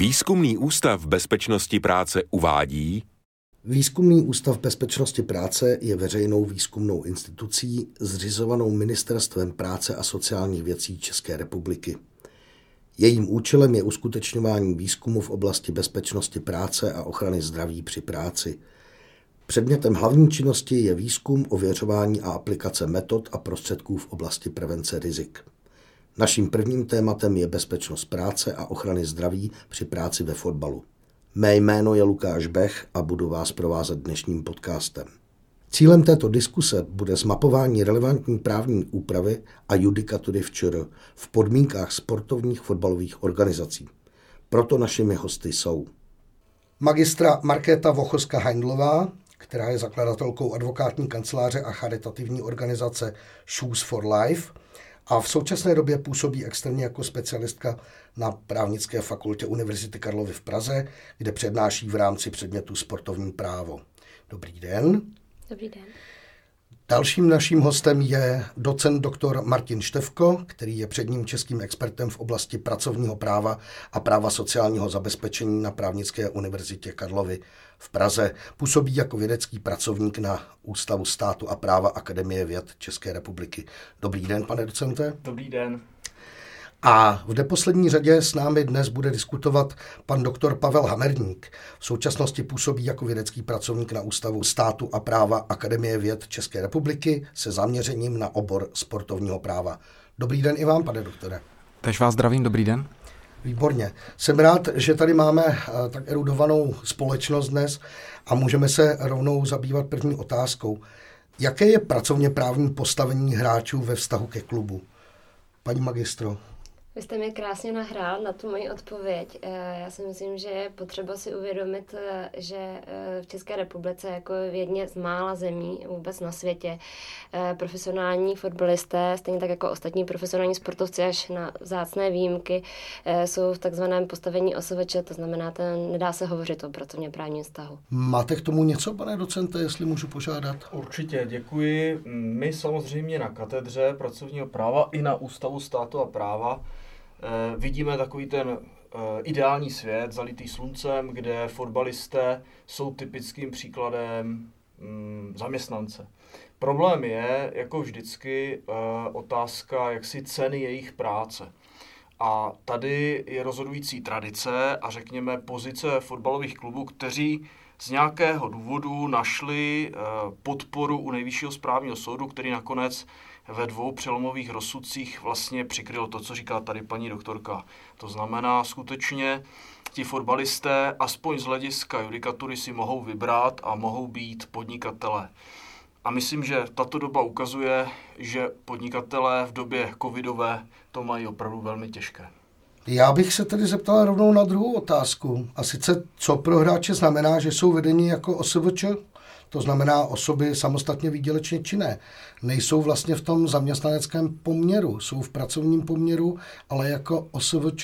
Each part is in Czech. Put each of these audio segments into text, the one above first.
Výzkumný ústav bezpečnosti práce uvádí. Výzkumný ústav bezpečnosti práce je veřejnou výzkumnou institucí zřizovanou Ministerstvem práce a sociálních věcí České republiky. Jejím účelem je uskutečňování výzkumu v oblasti bezpečnosti práce a ochrany zdraví při práci. Předmětem hlavní činnosti je výzkum, ověřování a aplikace metod a prostředků v oblasti prevence rizik. Naším prvním tématem je bezpečnost práce a ochrany zdraví při práci ve fotbalu. Mé jméno je Lukáš Bech a budu vás provázet dnešním podcastem. Cílem této diskuse bude zmapování relevantní právní úpravy a judikatury v ČR v podmínkách sportovních fotbalových organizací. Proto našimi hosty jsou magistra Markéta Vochoska-Heindlová, která je zakladatelkou advokátní kanceláře a charitativní organizace Shoes for Life a v současné době působí externě jako specialistka na právnické fakultě Univerzity Karlovy v Praze, kde přednáší v rámci předmětu sportovní právo. Dobrý den. Dobrý den. Dalším naším hostem je docent doktor Martin Štefko, který je předním českým expertem v oblasti pracovního práva a práva sociálního zabezpečení na Právnické univerzitě Karlovy v Praze. Působí jako vědecký pracovník na Ústavu státu a práva Akademie věd České republiky. Dobrý den, pane docente. Dobrý den. A v neposlední řadě s námi dnes bude diskutovat pan doktor Pavel Hamerník. V současnosti působí jako vědecký pracovník na Ústavu státu a práva Akademie věd České republiky se zaměřením na obor sportovního práva. Dobrý den i vám, pane doktore. Tež vás zdravím, dobrý den. Výborně. Jsem rád, že tady máme tak erudovanou společnost dnes a můžeme se rovnou zabývat první otázkou. Jaké je pracovně právní postavení hráčů ve vztahu ke klubu? Paní magistro. Vy jste mi krásně nahrál na tu moji odpověď. Já si myslím, že je potřeba si uvědomit, že v České republice jako v jedné z mála zemí vůbec na světě profesionální fotbalisté, stejně tak jako ostatní profesionální sportovci až na vzácné výjimky, jsou v takzvaném postavení OSVČ, to znamená, nedá se hovořit o pracovně právním vztahu. Máte k tomu něco, pane docente, jestli můžu požádat? Určitě, děkuji. My samozřejmě na katedře pracovního práva i na Ústavu státu a práva vidíme takový ten ideální svět, zalitý sluncem, kde fotbalisté jsou typickým příkladem zaměstnance. Problém je, jako vždycky, otázka jaksi ceny jejich práce. A tady je rozhodující tradice a řekněme pozice fotbalových klubů, kteří z nějakého důvodu našli podporu u Nejvyššího správního soudu, který nakonec ve 2 přelomových rozsudcích vlastně přikryl to, co říká tady paní doktorka. To znamená, skutečně ti fotbalisté aspoň z hlediska judikatury si mohou vybrat a mohou být podnikatelé. A myslím, že tato doba ukazuje, že podnikatelé v době covidové to mají opravdu velmi těžké. Já bych se tedy zeptal rovnou na druhou otázku. A sice, co pro hráče znamená, že jsou vedeni jako OSVČ? To znamená osoby samostatně výdělečně činné. Nejsou vlastně v tom zaměstnaneckém poměru, jsou v pracovním poměru, ale jako OSVČ.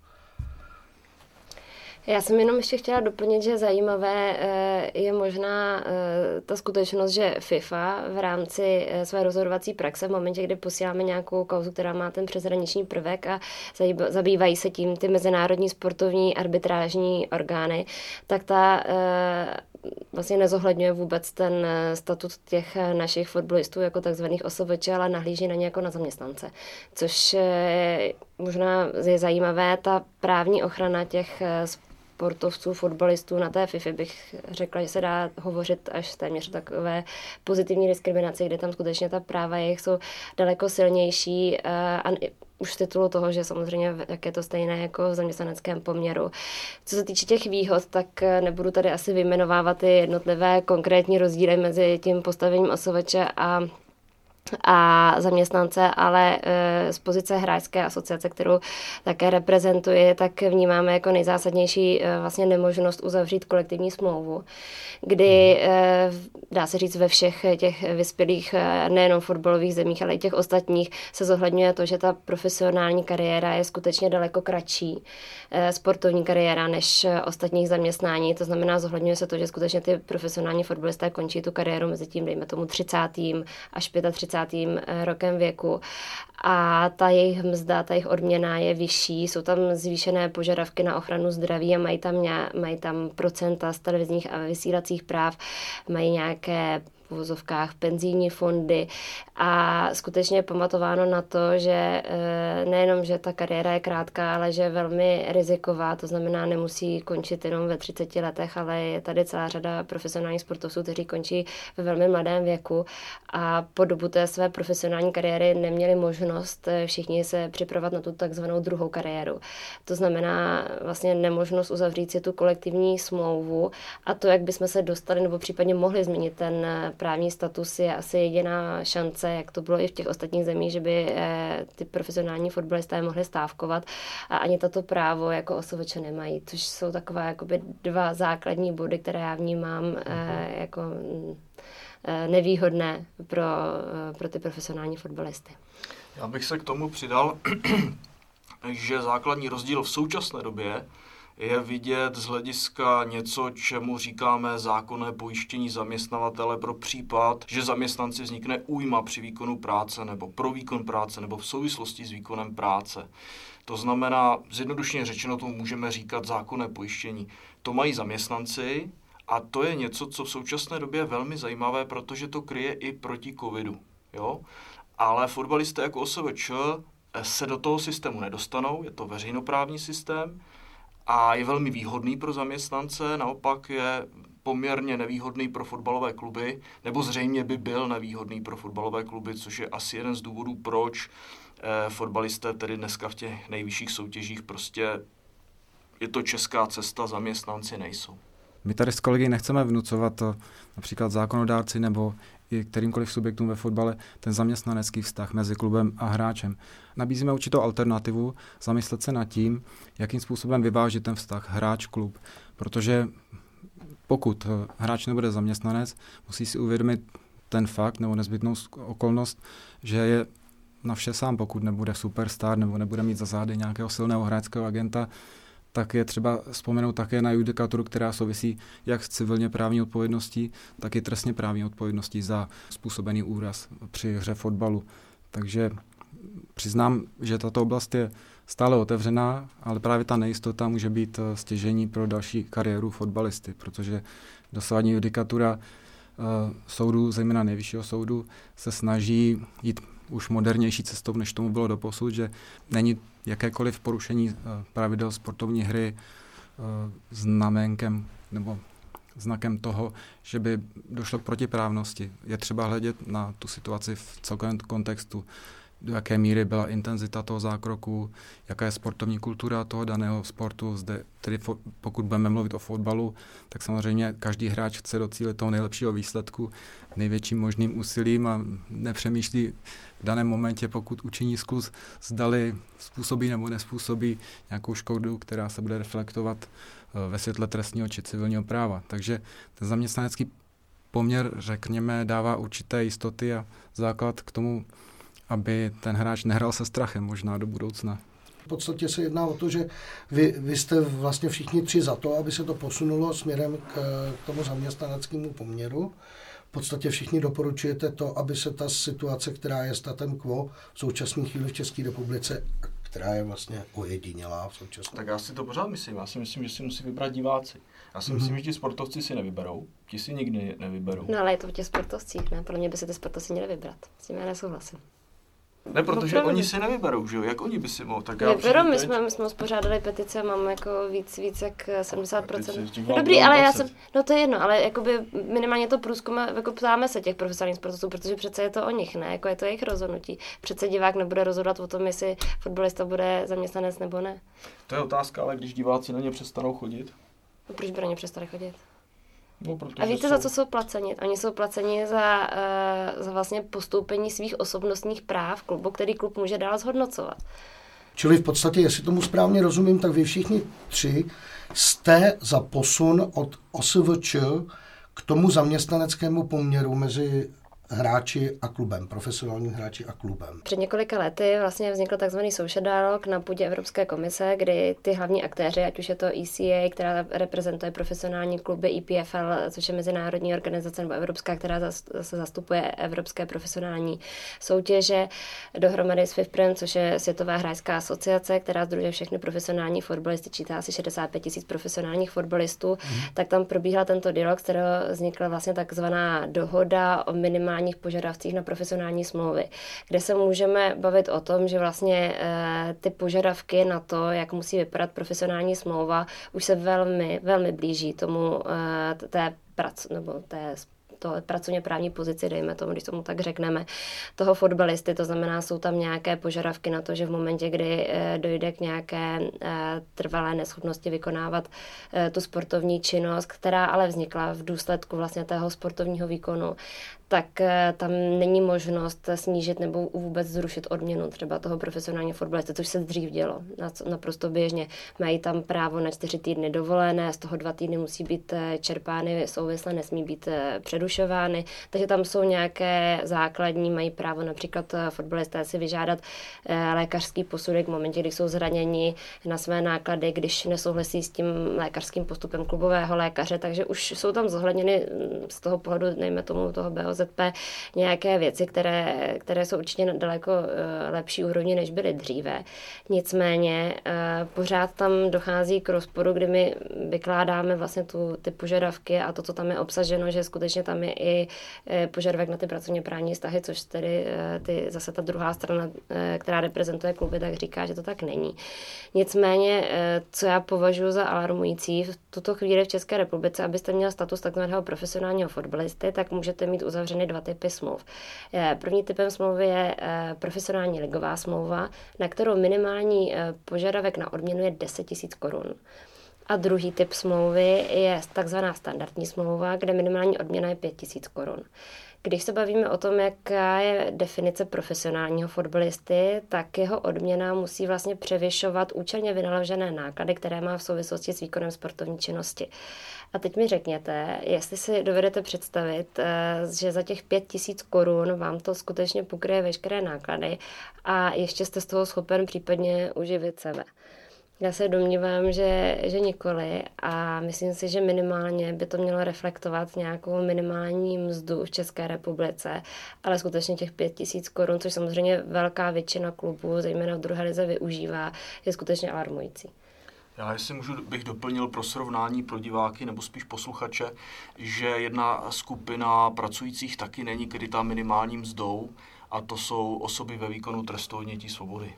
Já jsem jenom ještě chtěla doplnit, že zajímavé je možná ta skutečnost, že FIFA v rámci své rozhodovací praxe v momentě, kdy posíláme nějakou kauzu, která má ten přeshraniční prvek a zabývají se tím ty mezinárodní sportovní arbitrážní orgány, tak ta vlastně nezohledňuje vůbec ten statut těch našich fotbalistů jako takzvaných OSVČ, ale nahlíží na ně jako na zaměstnance. Což možná je zajímavé, ta právní ochrana těch sportovců, fotbalistů na té FIFA bych řekla, že se dá hovořit až téměř takové pozitivní diskriminaci, kde tam skutečně ta práva jejich jsou daleko silnější a už z titulu toho, že samozřejmě jak je to stejné jako v zaměstnaneckém poměru. Co se týče těch výhod, tak nebudu tady asi vyjmenovávat ty jednotlivé konkrétní rozdíly mezi tím postavením OSVČ a zaměstnance, ale z pozice hráčské asociace, kterou také reprezentuji, tak vnímáme jako nejzásadnější vlastně nemožnost uzavřít kolektivní smlouvu, kdy dá se říct ve všech těch vyspělých nejenom fotbalových zemích, ale i těch ostatních se zohledňuje to, že ta profesionální kariéra je skutečně daleko kratší sportovní kariéra než ostatních zaměstnání. To znamená, zohledňuje se to, že skutečně ty profesionální fotbalisté končí tu kariéru mezi tím, dejme tomu 30. až 35. 30. rokem věku a ta jejich mzda, ta jejich odměna je vyšší, jsou tam zvýšené požadavky na ochranu zdraví a mají tam procenta z televizních a vysílacích práv, mají nějaké v uvozovkách penzijní fondy a skutečně pamatováno na to, že nejenom, že ta kariéra je krátká, ale že je velmi riziková, to znamená nemusí končit jenom ve 30 letech, ale je tady celá řada profesionálních sportovců, kteří končí ve velmi mladém věku a po dobu té své profesionální kariéry neměli možnost všichni se připravovat na tu takzvanou druhou kariéru. To znamená vlastně nemožnost uzavřít si tu kolektivní smlouvu a to, jak bychom se dostali nebo případně mohli změnit ten právní status, je asi jediná šance, jak to bylo i v těch ostatních zemích, že by ty profesionální fotbalisté mohli stávkovat a ani tato právo jako OSVČ nemají, což jsou takové jakoby 2 základní body, které já vnímám jako nevýhodné pro ty profesionální fotbalisty. Já bych se k tomu přidal, že základní rozdíl v současné době je vidět z hlediska něco, čemu říkáme zákonné pojištění zaměstnavatele pro případ, že zaměstnanci vznikne újma při výkonu práce nebo pro výkon práce nebo v souvislosti s výkonem práce. To znamená, zjednodušeně řečeno, tomu můžeme říkat zákonné pojištění. To mají zaměstnanci a to je něco, co v současné době je velmi zajímavé, protože to kryje i proti covidu. Jo? Ale fotbalisté jako OSVČ se do toho systému nedostanou, je to veřejnoprávní systém, a je velmi výhodný pro zaměstnance, naopak je poměrně nevýhodný pro fotbalové kluby, nebo zřejmě by byl nevýhodný pro fotbalové kluby, což je asi jeden z důvodů, proč fotbalisté tedy dneska v těch nejvyšších soutěžích prostě je to česká cesta, zaměstnanci nejsou. My tady s kolegy nechceme vnucovat například zákonodárci nebo i kterýmkoliv subjektům ve fotbale ten zaměstnanecký vztah mezi klubem a hráčem. Nabízíme určitou alternativu, zamyslet se nad tím, jakým způsobem vyvážit ten vztah hráč-klub, protože pokud hráč nebude zaměstnanec, musí si uvědomit ten fakt nebo nezbytnou okolnost, že je na vše sám, pokud nebude superstar nebo nebude mít za zády nějakého silného hráčského agenta, tak je třeba vzpomenout také na judikaturu, která souvisí jak s civilně právní odpovědností, tak i trestně právní odpovědností za způsobený úraz při hře fotbalu. Takže přiznám, že tato oblast je stále otevřená, ale právě ta nejistota může být stěžení pro další kariéru fotbalisty, protože dosavadní judikatura soudů, zejména Nejvyššího soudu, se snaží jít už modernější cestou, než tomu bylo doposud, že není jakékoliv porušení pravidel sportovní hry znamenkem nebo znakem toho, že by došlo k protiprávnosti. Je třeba hledět na tu situaci v celkovém kontextu, do jaké míry byla intenzita toho zákroku, jaká je sportovní kultura toho daného sportu. Zde, tedy pokud budeme mluvit o fotbalu, tak samozřejmě každý hráč chce docílit toho nejlepšího výsledku největším možným úsilím a nepřemýšlí v daném momentě, pokud učiní skluz, zdali způsobí nebo nespůsobí nějakou škodu, která se bude reflektovat ve světle trestního či civilního práva. Takže ten zaměstnanecký poměr, řekněme, dává určité jistoty a základ k tomu, aby ten hráč nehrál se strachem možná do budoucna. V podstatě se jedná o to, že vy jste vlastně všichni 3 za to, aby se to posunulo směrem k tomu zaměstnaneckému poměru. V podstatě všichni doporučujete to, aby se ta situace, která je statem quo v současné chvíli v České republice, která je vlastně ojedinělá v současné. Tak já si to pořád myslím. Já si myslím, že si musí vybrat diváci. Já si myslím, že ti sportovci si nevyberou. Ti si nikdy nevyberou. No ale je to v těch sportovcích, ne? Podle mě by se ty sportovci měli vybrat. S tím já nesouhlasím. Ne, protože oni si nevyberou, že jo? Jak oni by si mohli? Tak vyberou, my jsme uspořádali petice, máme jako víc jak 70%. Dobrý, ale já jsem, no to je jedno, ale jakoby minimálně to průzkum, jako ptáme se těch profesionálních sportovců, protože přece je to o nich, ne? Jako je to jejich rozhodnutí. Přece divák nebude rozhodovat o tom, jestli fotbalista bude zaměstnanec nebo ne. To je otázka, ale když diváci na ně přestanou chodit? No, proč by na ně přestali chodit? No, a víte, za co jsou placeni? Oni jsou placeni za vlastně postoupení svých osobnostních práv klubu, který klub může dál zhodnocovat. Čili v podstatě, jestli tomu správně rozumím, tak vy všichni 3 jste za posun od OSVČ k tomu zaměstnaneckému poměru mezi hráči a klubem, profesionální hráči a klubem. Před několika lety vlastně vznikl takzvaný social dialog na půdě Evropské komise, kdy ty hlavní aktéři, ať už je to ECA, která reprezentuje profesionální kluby, EPFL, což je mezinárodní organizace, nebo evropská, která se zastupuje evropské profesionální soutěže, dohromady s FIFPrem, což je Světová hráčská asociace, která sdružuje všechny profesionální fotbalisty, čítá asi 65 000 profesionálních fotbalistů, tak tam probíhal tento dialog, z kterého vznikla vlastně takzvaná dohoda o minimálních požadavcích na profesionální smlouvy, kde se můžeme bavit o tom, že vlastně ty požadavky na to, jak musí vypadat profesionální smlouva, už se velmi, velmi blíží tomu té pracovně právní pozici, dejme tomu, když tomu tak řekneme, toho fotbalisty, to znamená, jsou tam nějaké požadavky na to, že v momentě, kdy dojde k nějaké trvalé neschopnosti vykonávat tu sportovní činnost, která ale vznikla v důsledku vlastně tého sportovního výkonu, tak tam není možnost snížit nebo vůbec zrušit odměnu třeba toho profesionálního fotbalisty, což se dřív dělo naprosto běžně. Mají tam právo na 4 týdny dovolené, z toho 2 týdny musí být čerpány souvisle, nesmí být přerušovány, takže tam jsou nějaké základní, mají právo například fotbalisté si vyžádat lékařský posudek v momentě, kdy jsou zraněni na své náklady, když nesouhlasí s tím lékařským postupem klubového lékaře, takže už jsou tam zohledněny z toho pohledu, dejme tomu toho BOZP, nějaké věci, které jsou určitě na daleko lepší úrovni, než byly dříve. Nicméně pořád tam dochází k rozporu, kdy my vykládáme vlastně ty požadavky a to, co tam je obsaženo, že skutečně tam je i požadavek na ty pracovně právní vztahy, což tedy zase ta druhá strana, která reprezentuje kluby, tak říká, že to tak není. Nicméně, co já považuji za alarmující, v tuto chvíli v České republice, abyste měl status takzvaného profesionálního fotbalisty, tak můžete mít uzavřeny 2 typy smluv. První typem smlouvy je profesionální ligová smlouva, na kterou minimální požadavek na odměnu je 10 000 korun. A druhý typ smlouvy je takzvaná standardní smlouva, kde minimální odměna je 5 000 korun. Když se bavíme o tom, jaká je definice profesionálního fotbalisty, tak jeho odměna musí vlastně převyšovat účelně vynaložené náklady, které má v souvislosti s výkonem sportovní činnosti. A teď mi řekněte, jestli si dovedete představit, že za těch 5 000 korun vám to skutečně pokryje veškeré náklady a ještě jste z toho schopen případně uživit sebe. Já se domnívám, že nikoli a myslím si, že minimálně by to mělo reflektovat nějakou minimální mzdu v České republice, ale skutečně těch 5 000 korun, což samozřejmě velká většina klubů, zejména v druhé lize, využívá, je skutečně alarmující. Já jestli bych doplnil pro srovnání pro diváky nebo spíš posluchače, že jedna skupina pracujících taky není krytá minimální mzdou a to jsou osoby ve výkonu trestu odnětí svobody.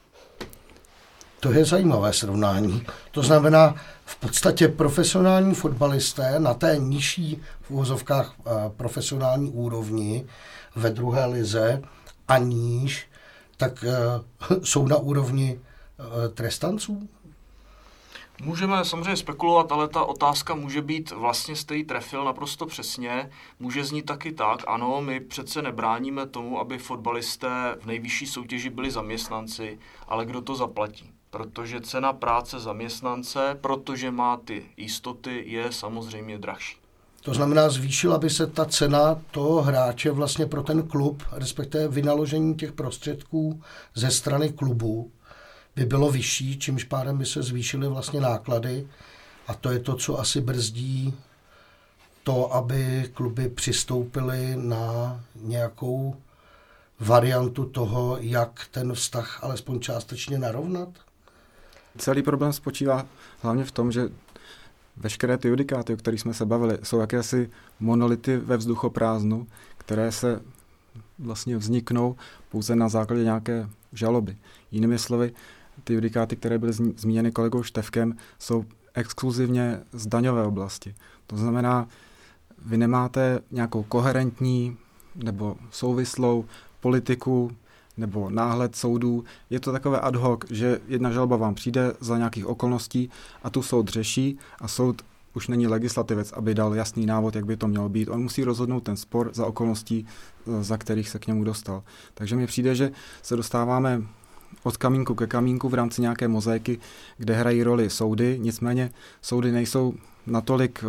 To je zajímavé srovnání. To znamená, v podstatě profesionální fotbalisté na té nižší v uvozovkách profesionální úrovni ve druhé lize a níž, tak jsou na úrovni trestanců? Můžeme samozřejmě spekulovat, ale ta otázka může být, vlastně jste ji trefil naprosto přesně, může znít taky tak, ano, my přece nebráníme tomu, aby fotbalisté v nejvyšší soutěži byli zaměstnanci, ale kdo to zaplatí? Protože cena práce zaměstnance, protože má ty jistoty, je samozřejmě drahší. To znamená, zvýšila by se ta cena toho hráče vlastně pro ten klub, respektive vynaložení těch prostředků ze strany klubu by bylo vyšší, čímž pádem by se zvýšily vlastně náklady a to je to, co asi brzdí to, aby kluby přistoupily na nějakou variantu toho, jak ten vztah alespoň částečně narovnat? Celý problém spočívá hlavně v tom, že veškeré ty judikáty, o kterých jsme se bavili, jsou jakési monolity ve vzduchoprázdnu, které se vlastně vzniknou pouze na základě nějaké žaloby. Jinými slovy, ty judikáty, které byly zmíněny kolegou Štefkem, jsou exkluzivně z daňové oblasti. To znamená, vy nemáte nějakou koherentní nebo souvislou politiku nebo náhled soudů. Je to takové ad hoc, že jedna žaloba vám přijde za nějakých okolností a tu soud řeší a soud už není legislativec, aby dal jasný návod, jak by to mělo být. On musí rozhodnout ten spor za okolností, za kterých se k němu dostal. Takže mi přijde, že se dostáváme od kamínku ke kamínku v rámci nějaké mozaiky, kde hrají roli soudy, nicméně soudy nejsou natolik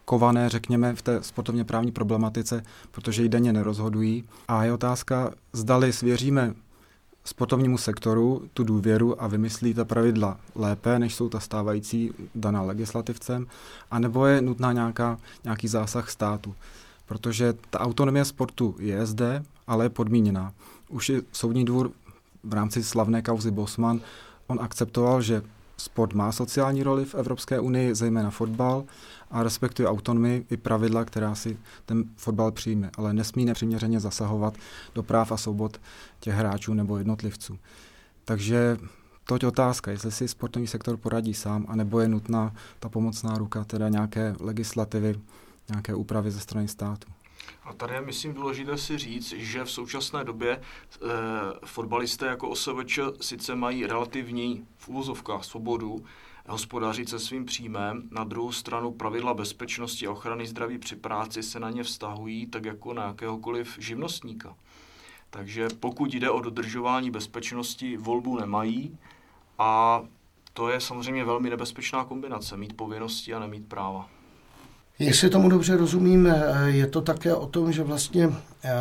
kované, řekněme, v té sportovně právní problematice, protože ji denně nerozhodují. A je otázka, zdali svěříme sportovnímu sektoru tu důvěru a vymyslí ta pravidla lépe, než jsou ta stávající daná legislativcem, anebo je nutná nějaký zásah státu. Protože ta autonomie sportu je zde, ale je podmíněná. Už i soudní dvůr v rámci slavné kauzy Bosman, on akceptoval, že sport má sociální roli v Evropské unii, zejména fotbal, a respektuje autonomii i pravidla, která si ten fotbal přijme, ale nesmí nepřiměřeně zasahovat do práv a svobod těch hráčů nebo jednotlivců. Takže toť otázka, jestli si sportovní sektor poradí sám, anebo je nutná ta pomocná ruka, teda nějaké legislativy, nějaké úpravy ze strany státu. A tady je, myslím, důležité si říct, že v současné době fotbalisté jako OSVČ sice mají relativní v uvozovkách svobodu hospodařit se svým příjmem, na druhou stranu pravidla bezpečnosti a ochrany zdraví při práci se na ně vztahují tak jako na jakéhokoliv živnostníka. Takže pokud jde o dodržování bezpečnosti, volbu nemají a to je samozřejmě velmi nebezpečná kombinace, mít povinnosti a nemít práva. Jestli tomu dobře rozumím, je to také o tom, že vlastně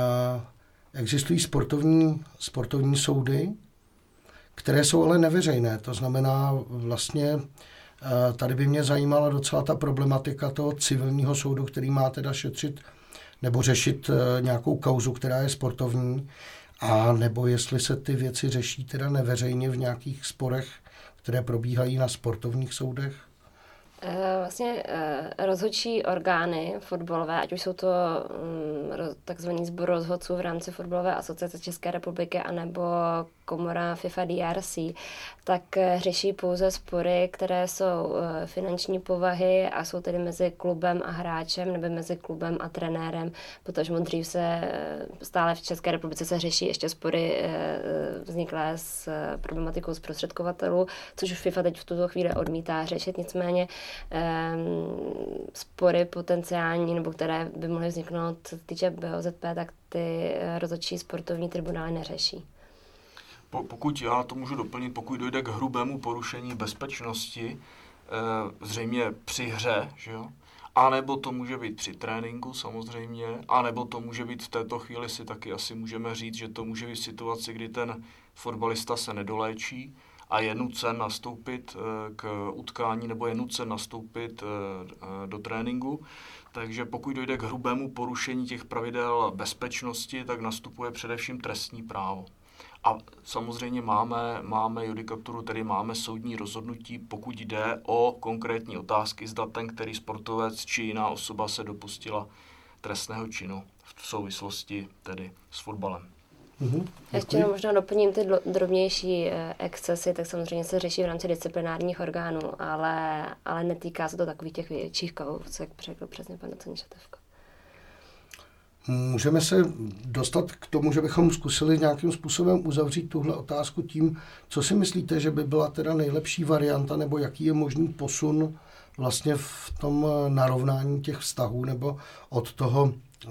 existují sportovní soudy, které jsou ale neveřejné. To znamená vlastně, tady by mě zajímala docela ta problematika toho civilního soudu, který má teda šetřit nebo řešit nějakou kauzu, která je sportovní, a nebo jestli se ty věci řeší teda neveřejně v nějakých sporech, které probíhají na sportovních soudech. Vlastně rozhodčí orgány fotbalové, ať už jsou to takzvaný sbor rozhodců v rámci fotbalové asociace České republiky anebo komora FIFA DRC, tak řeší pouze spory, které jsou finanční povahy a jsou tedy mezi klubem a hráčem nebo mezi klubem a trenérem, protože dřív se stále v České republice se řeší ještě spory vzniklé s problematikou zprostředkovatelů, což už FIFA teď v tuto chvíli odmítá řešit, nicméně spory potenciální, nebo které by mohly vzniknout, co se týče BOZP, tak ty rozhodčí sportovní tribunály neřeší. Pokud já to můžu doplnit, pokud dojde k hrubému porušení bezpečnosti, zřejmě při hře, že jo? A nebo to může být při tréninku samozřejmě, a nebo to může být v této chvíli si taky asi můžeme říct, že to může být v situaci, kdy ten fotbalista se nedoléčí a je nucen nastoupit k utkání nebo je nucen nastoupit do tréninku. Takže pokud dojde k hrubému porušení těch pravidel bezpečnosti, tak nastupuje především trestní právo. A samozřejmě máme judikaturu, tedy máme soudní rozhodnutí, pokud jde o konkrétní otázky, zda ten, který sportovec či jiná osoba se dopustila trestného činu v souvislosti tedy s fotbalem. Ještě možná doplním ty drobnější excesy, tak samozřejmě se řeší v rámci disciplinárních orgánů, ale netýká se to takových těch větších kauz, jak řekl přesně pan docent Šatevko. Můžeme se dostat k tomu, že bychom zkusili nějakým způsobem uzavřít tuhle otázku tím, co si myslíte, že by byla teda nejlepší varianta, nebo jaký je možný posun vlastně v tom narovnání těch vztahů, nebo od toho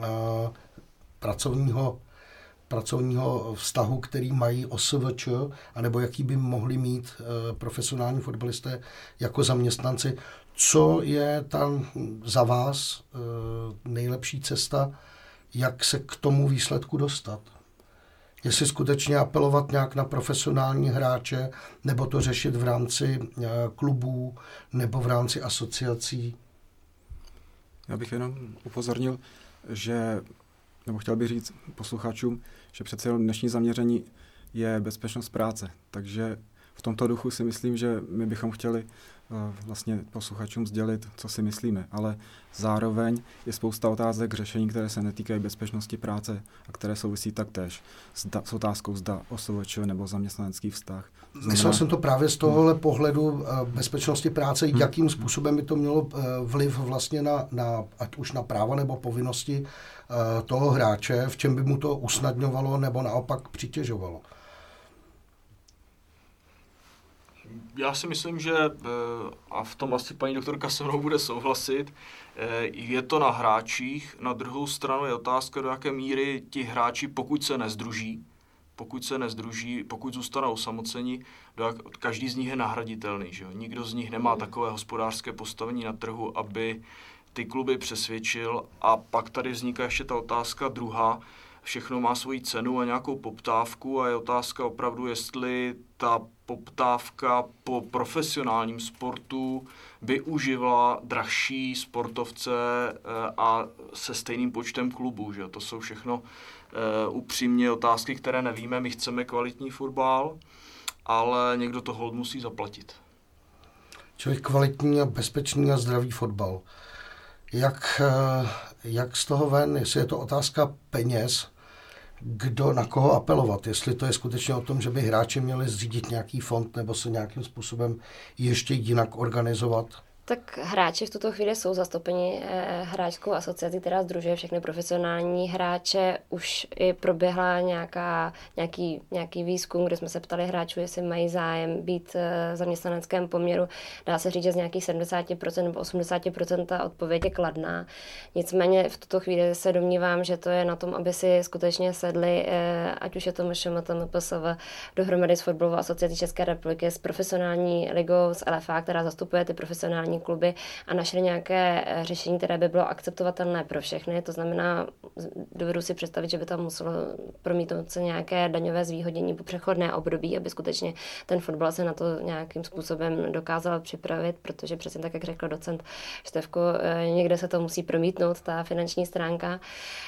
pracovního vztahu, který mají OSVČ, anebo jaký by mohli mít profesionální fotbalisté jako zaměstnanci. Co je tam za vás nejlepší cesta, jak se k tomu výsledku dostat? Jestli skutečně apelovat nějak na profesionální hráče, nebo to řešit v rámci klubů, nebo v rámci asociací? Já bych jenom upozornil, nebo chtěl bych říct posluchačům, že přece jenom dnešní zaměření je bezpečnost práce. Takže v tomto duchu si myslím, že my bychom chtěli vlastně posluchačům sdělit, co si myslíme, ale zároveň je spousta otázek k řešení, které se netýkají bezpečnosti práce a které souvisí taktéž s otázkou zda OSVČ nebo zaměstnanecký vztah. Myslel jsem to právě z tohohle pohledu bezpečnosti práce, jakým způsobem by to mělo vliv vlastně ať už na práva nebo povinnosti toho hráče, v čem by mu to usnadňovalo nebo naopak přitěžovalo. Já si myslím, že, a v tom asi paní doktorka se mnou bude souhlasit, je to na hráčích. Na druhou stranu je otázka, do jaké míry ti hráči, pokud se nezdruží, pokud zůstanou osamoceni, každý z nich je nahraditelný. Že jo? Nikdo z nich nemá takové hospodářské postavení na trhu, aby ty kluby přesvědčil a pak tady vzniká ještě ta otázka druhá. Všechno má svoji cenu a nějakou poptávku a je otázka opravdu, jestli ta poptávka po profesionálním sportu by uživila drahší sportovce a se stejným počtem klubů. Že? To jsou všechno upřímně otázky, které nevíme. My chceme kvalitní fotbal, ale někdo to holt musí zaplatit. Čili kvalitní a bezpečný a zdravý fotbal. Jak z toho ven, jestli je to otázka peněz, kdo na koho apelovat, jestli to je skutečně o tom, že by hráči měli zřídit nějaký fond nebo se nějakým způsobem ještě jinak organizovat? Tak hráči v tuto chvíli jsou zastoupeni hráčskou asociací, která sdružuje všechny profesionální hráče. Už i proběhla nějaký výzkum, kde jsme se ptali hráčů, jestli mají zájem být v zaměstnaneckém poměru. Dá se říct, že z nějakých 70% nebo 80% ta odpověď je kladná. Nicméně v tuto chvíli se domnívám, že to je na tom, aby si skutečně sedli, ať už je to MŠMT, MPSV, dohromady s Fotbalovou asociací České republiky, s profesionální ligou, s LFA, která zastupuje ty profesionální kluby a našli nějaké řešení, které by bylo akceptovatelné pro všechny. To znamená, dovedu si představit, že by tam muselo promítnout se nějaké daňové zvýhodnění po přechodné období, aby skutečně ten fotbal se na to nějakým způsobem dokázal připravit, protože přesně tak, jak řekl docent Štefko, někde se to musí promítnout, ta finanční stránka.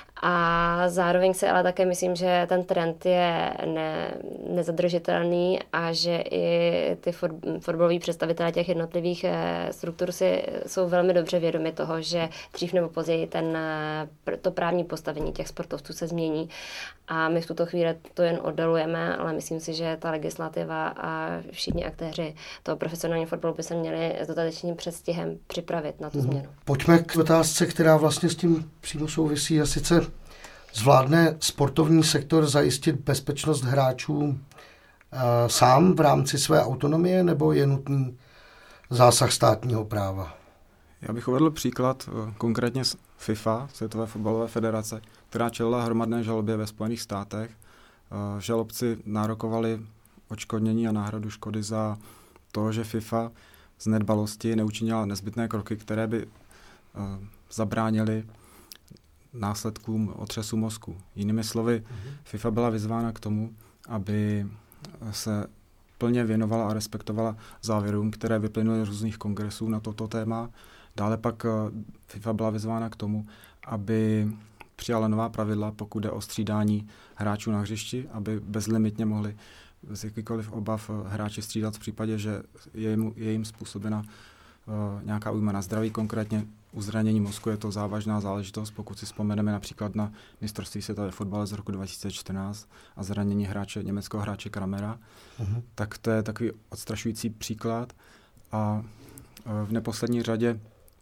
A zároveň si ale také myslím, že ten trend je nezadržitelný a že i ty fotbaloví představitelé těch jednotlivých struktur jsou velmi dobře vědomi toho, že dřív nebo později to právní postavení těch sportovců se změní a my v tuto chvíli to jen oddalujeme, ale myslím si, že ta legislativa a všichni aktéři toho profesionálního fotbalu by se měli s dostatečným předstihem připravit na tu změnu. Pojďme k otázce, která vlastně s tím přímo souvisí, a sice zvládne sportovní sektor zajistit bezpečnost hráčů sám v rámci své autonomie, nebo je nutný zásah státního práva? Já bych uvedl příklad konkrétně z FIFA, Světové fotbalové federace, která čelila hromadné žalobě ve Spojených státech. Žalobci nárokovali odškodnění a náhradu škody za to, že FIFA z nedbalosti neučinila nezbytné kroky, které by zabránily následkům otřesu mozku. Jinými slovy, FIFA byla vyzvána k tomu, aby se plně věnovala a respektovala závěrům, které vyplynuly z různých kongresů na toto téma. Dále pak FIFA byla vyzvána k tomu, aby přijala nová pravidla, pokud jde o střídání hráčů na hřišti, aby bezlimitně mohli z jakýkoliv obav hráči střídat v případě, že je jim způsobena nějaká újma na zdraví, konkrétně u zranění mozku je to závažná záležitost, pokud si vzpomeneme například na mistrovství světa ve fotbale z roku 2014 a zranění německého hráče Kramera, tak to je takový odstrašující příklad a v neposlední řadě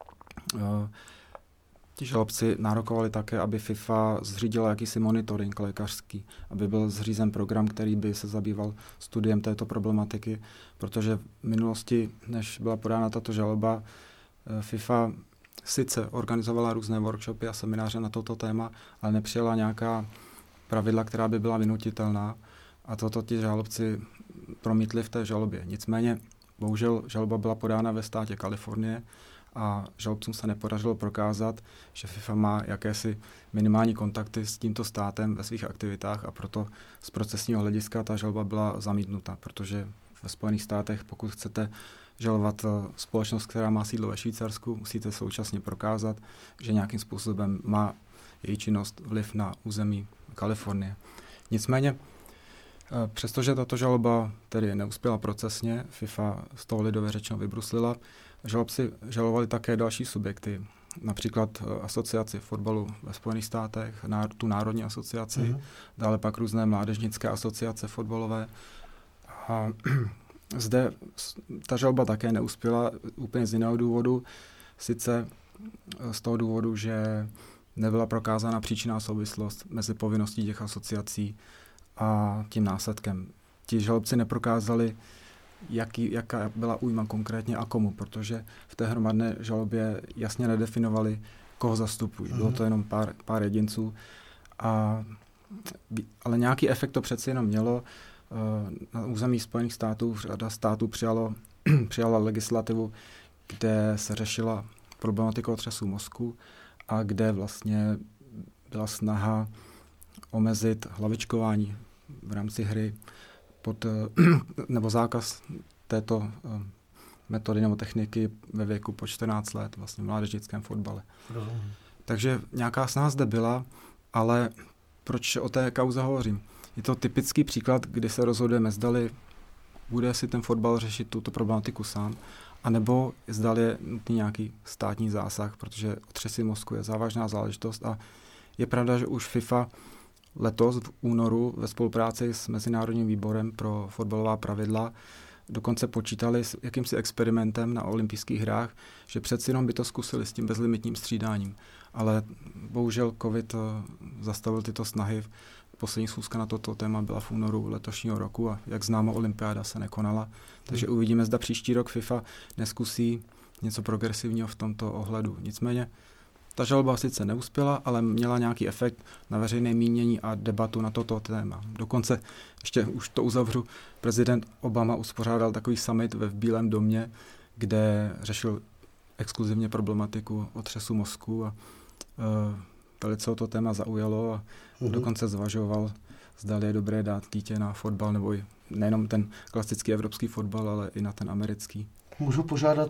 ti žalobci nárokovali také, aby FIFA zřídila jakýsi monitoring lékařský, aby byl zřízen program, který by se zabýval studiem této problematiky, protože v minulosti, než byla podána tato žaloba, FIFA sice organizovala různé workshopy a semináře na toto téma, ale nepřijala nějaká pravidla, která by byla vynutitelná a toto ti žalobci promítli v té žalobě. Nicméně, bohužel, žaloba byla podána ve státě Kalifornie a žalobcům se nepodařilo prokázat, že FIFA má jakési minimální kontakty s tímto státem ve svých aktivitách a proto z procesního hlediska ta žaloba byla zamítnuta, protože ve Spojených státech, pokud chcete žalovat společnost, která má sídlo ve Švýcarsku, musíte současně prokázat, že nějakým způsobem má její činnost vliv na území Kalifornie. Nicméně, přestože tato žaloba tedy neuspěla procesně, FIFA z toho lidově řečeno vybruslila, žalobci žalovali také další subjekty, například asociaci fotbalu ve Spojených státech, tu národní asociaci, dále pak různé mládežnické asociace fotbalové. A zde ta žaloba také neuspěla úplně z jiného důvodu, sice z toho důvodu, že nebyla prokázána příčinná souvislost mezi povinností těch asociací a tím následkem. Ti žalobci neprokázali, jaká byla újma konkrétně a komu, protože v té hromadné žalobě jasně nedefinovali, koho zastupují. Bylo to jenom pár jedinců, ale nějaký efekt to přeci jenom mělo. Na území Spojených států řada států přijala legislativu, kde se řešila problematikou otřesu mozku a kde vlastně byla snaha omezit hlavičkování v rámci hry nebo zákaz této metody nebo techniky ve věku po 14 let, vlastně v mládežnickém fotbale. Takže nějaká snaha zde byla, ale proč o té kauze hovořím? Je to typický příklad, kdy se rozhodujeme, zdali bude si ten fotbal řešit tuto problematiku sám, anebo zdali je nutný nějaký státní zásah, protože otřesy mozku je závažná záležitost a je pravda, že už FIFA letos v únoru ve spolupráci s Mezinárodním výborem pro fotbalová pravidla dokonce počítali s jakýmsi experimentem na olympijských hrách, že přeci jenom by to zkusili s tím bezlimitním střídáním. Ale bohužel covid zastavil tyto snahy. Poslední schůzka na toto téma byla v únoru letošního roku a jak známo, olympiáda se nekonala. Takže uvidíme, zda příští rok FIFA neskusí něco progresivního v tomto ohledu. Nicméně ta žaloba sice neuspěla, ale měla nějaký efekt na veřejné mínění a debatu na toto téma. Dokonce, ještě už to uzavřu, prezident Obama uspořádal takový summit v Bílém domě, kde řešil exkluzivně problematiku otřesu mozku a velice to téma zaujalo a dokonce zvažoval, zda je dobré dát dítě na fotbal, nebo i nejenom ten klasický evropský fotbal, ale i na ten americký. Můžu požádat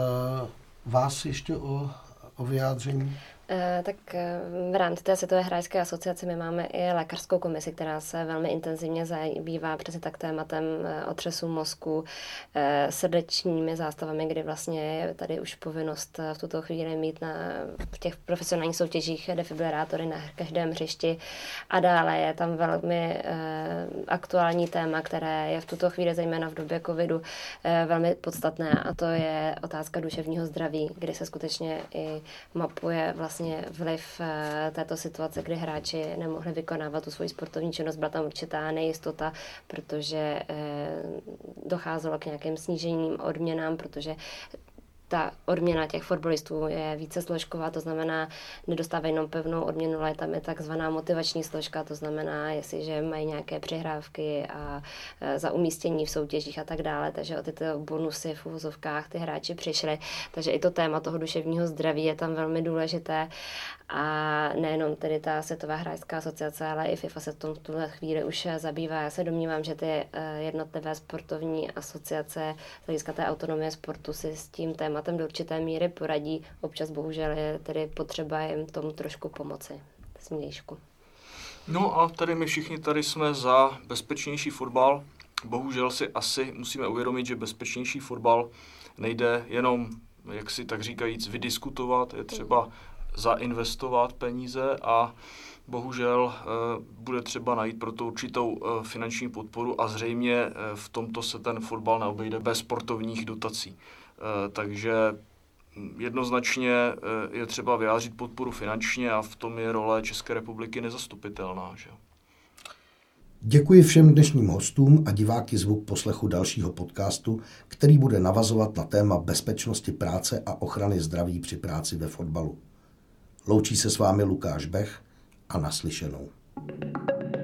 vás ještě o vyjádření? Tak v rámci té Světové hráčské asociace my máme i lékařskou komisi, která se velmi intenzivně zabývá přesně tak tématem otřesu mozku, srdečními zástavami, kdy vlastně je tady už povinnost v tuto chvíli mít v těch profesionálních soutěžích defibrilátory na každém hřišti a dále je tam velmi aktuální téma, které je v tuto chvíli zejména v době covidu velmi podstatné a to je otázka duševního zdraví, kdy se skutečně i mapuje vlastně vliv této situace, kdy hráči nemohli vykonávat tu svoji sportovní činnost, byla tam určitá nejistota, protože docházelo k nějakým sníženým odměnám, protože ta odměna těch fotbalistů je více složková, to znamená, nedostávají jenom pevnou odměnu, ale tam je takzvaná motivační složka, to znamená, jestliže mají nějaké přihrávky a za umístění v soutěžích a tak dále, takže o tyto bonusy v uvozovkách ty hráči přišli, takže i to téma toho duševního zdraví je tam velmi důležité a nejenom tedy ta Světová hráčská asociace, ale i FIFA se v tom v tuhle chvíli už zabývá. Já se domnívám, že ty jednotlivé sportovní asociace z hlediska té autonomie sportu si s tím tématem do určité míry poradí. Občas bohužel je tedy potřeba jim tomu trošku pomoci. Smíšku. No a tady my všichni tady jsme za bezpečnější fotbal. Bohužel si asi musíme uvědomit, že bezpečnější fotbal nejde jenom, jak si tak říkajíc, vydiskutovat, je třeba zainvestovat peníze a bohužel bude třeba najít pro to určitou finanční podporu a zřejmě v tomto se ten fotbal neobejde bez sportovních dotací. Takže jednoznačně je třeba vyjádřit podporu finančně a v tom je role České republiky nezastupitelná. Že? Děkuji všem dnešním hostům a diváky zvu k poslechu dalšího podcastu, který bude navazovat na téma bezpečnosti práce a ochrany zdraví při práci ve fotbalu. Loučí se s vámi Lukáš Bech a naslyšenou.